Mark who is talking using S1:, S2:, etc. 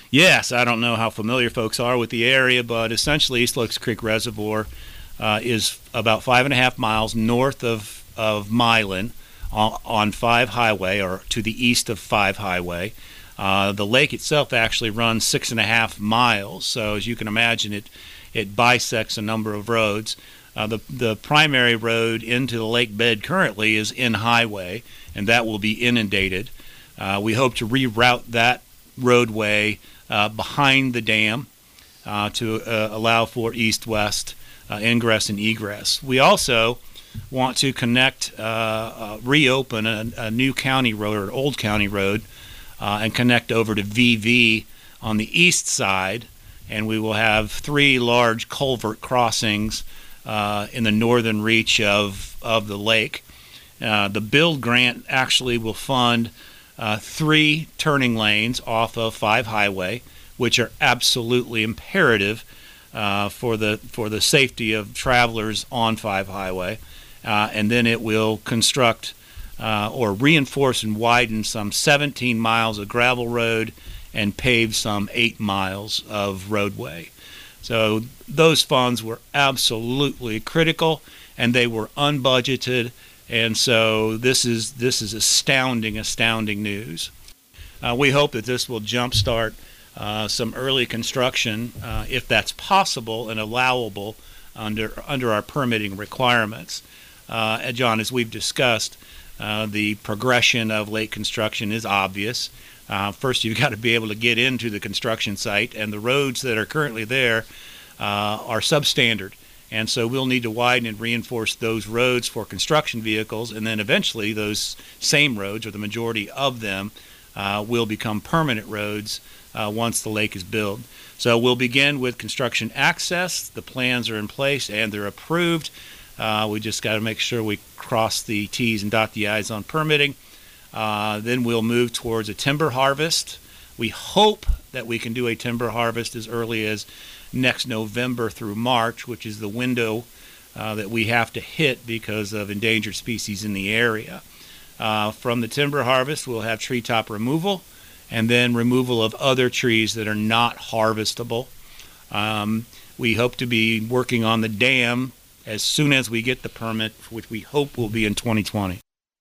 S1: Yes, I don't know how familiar folks are with the area, but essentially East Looks Creek Reservoir is about 5.5 miles north of Milan on 5 Highway, or to the east of 5 Highway. The lake itself actually runs 6.5 miles, so as you can imagine, it bisects a number of roads. The primary road into the lake bed currently is in Highway, and that will be inundated. We hope to reroute that roadway behind the dam to allow for east-west ingress and egress. We also want to reopen a new county road, or an old county road, and connect over to VV on the east side, and we will have 3 large culvert crossings in the northern reach of the lake. The build grant actually will fund 3 turning lanes off of 5 Highway, which are absolutely imperative for the safety of travelers on 5 Highway. And then it will construct or reinforce and widen some 17 miles of gravel road and pave some 8 miles of roadway. So those funds were absolutely critical, and they were unbudgeted, and so this is astounding news. We hope that this will jumpstart some early construction, if that's possible and allowable under our permitting requirements. John, as we've discussed, the progression of lake construction is obvious. First, you've got to be able to get into the construction site, and the roads that are currently there are substandard. And so we'll need to widen and reinforce those roads for construction vehicles, and then eventually those same roads, or the majority of them, will become permanent roads once the lake is built. So we'll begin with construction access. The plans are in place and they're approved. We just got to make sure we cross the T's and dot the I's on permitting. Then we'll move towards a timber harvest. We hope that we can do a timber harvest as early as next November through March, which is the window that we have to hit because of endangered species in the area. From the timber harvest, we'll have treetop removal, and then removal of other trees that are not harvestable. We hope to be working on the dam as soon as we get the permit, which we hope will be in 2020.